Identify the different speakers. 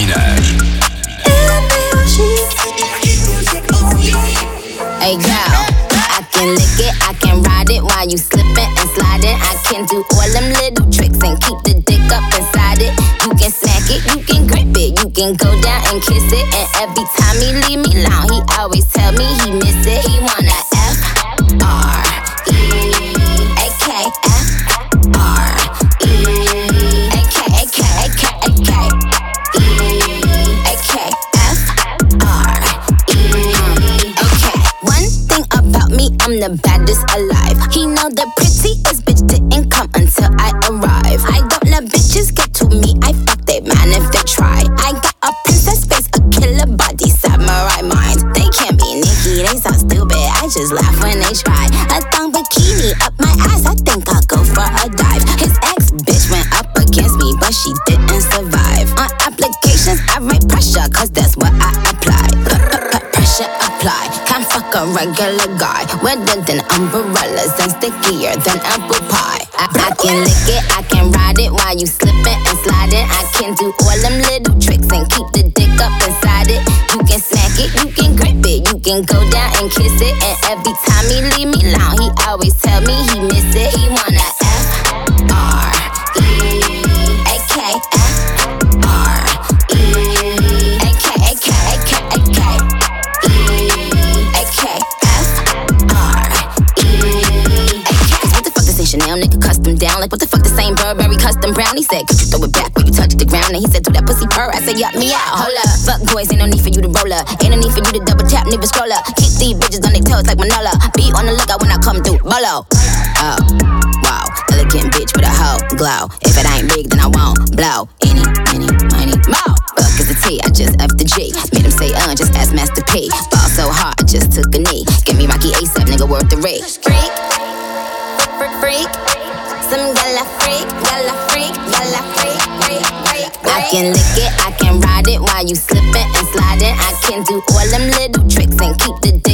Speaker 1: Minaj.
Speaker 2: Hey girl, I can lick it, I can ride it while you slipping and sliding. I can do all them little tricks and keep the dick up inside it. You can smack it, you can grip it, you can go down and kiss it. And every time he leave me alone, he always tell me he miss it. He wanna I'm the baddest alive. He know the prettiest bitch didn't come until I arrive. I don't let bitches get to me, I fuck they man if they try. I got a princess face, a killer body, samurai mind. They can't be Nicki, they sound stupid, I just laugh when they try. A thong bikini up my ass, I think I'll go for a dive. His ex bitch went up against me, but she didn't survive. On applications, I write pressure, cause that's what I apply. Pressure apply, can't fuck a regular guy. Wetter than umbrellas and stickier than apple pie. I can lick it, I can ride it while you slipping and sliding. I can do all them little tricks and keep the dick up inside it. You can smack it, you can grip it, you can go down and kiss it. And every time he leave me alone, he always tell me he miss it. He wanna Chanel nigga custom down. Like what the fuck, the same Burberry custom brown. He said, could you throw it back when you touch the ground? And he said, do that pussy purr. I said, yup me out. Hold up, fuck boys, ain't no need for you to roll up. Ain't no need for you to double tap, neither scroll up. Keep these bitches on their toes like Manola. Be on the lookout when I come through, bolo. Oh, wow, elegant bitch with a hoe glow. If it ain't big, then I won't blow. Any, money, more. Fuck is the T, I just F the G. Made him say, just ask Master P. Ball so hard, I just took a knee. Give me Rocky ASAP, nigga, worth the rate. Freak, some gala freak, I can lick it, I can ride it while you slipping and sliding. I can do all them little tricks and keep the dick